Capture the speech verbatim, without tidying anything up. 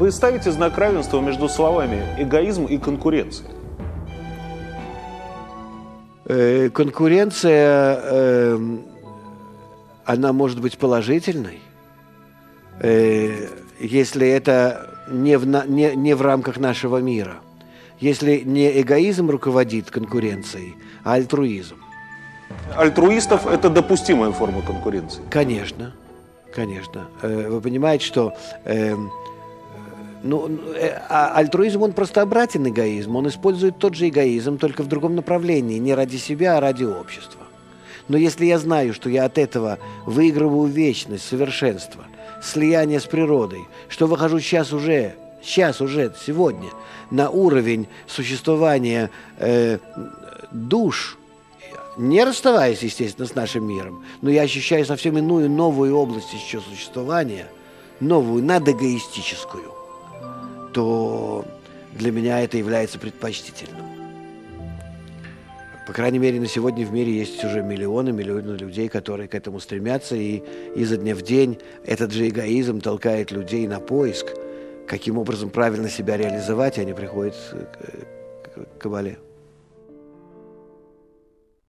Вы ставите знак равенства между словами «эгоизм» и «конкуренция». Э, конкуренция, э, она может быть положительной, э, если это не в, на, не, не в рамках нашего мира. Если не эгоизм руководит конкуренцией, а альтруизм. Альтруистов – это допустимая форма конкуренции. Конечно, конечно. Э, вы понимаете, что э, ну, э, а альтруизм, он простообратен эгоизм, он использует тот же эгоизм, только в другом направлении, не ради себя, а ради общества. Но если я знаю, что я от этого выигрываю вечность, совершенство, слияние с природой, что выхожу сейчас уже, сейчас уже, сегодня, на уровень существования э, душ, не расставаясь, естественно, с нашим миром, но я ощущаю совсем иную, новую область еще существования, новую, надэгоистическую, то для меня это является предпочтительным. По крайней мере, на сегодня в мире есть уже миллионы, миллионы людей, которые к этому стремятся, и изо дня в день этот же эгоизм толкает людей на поиск, каким образом правильно себя реализовать, и они приходят к Кабале.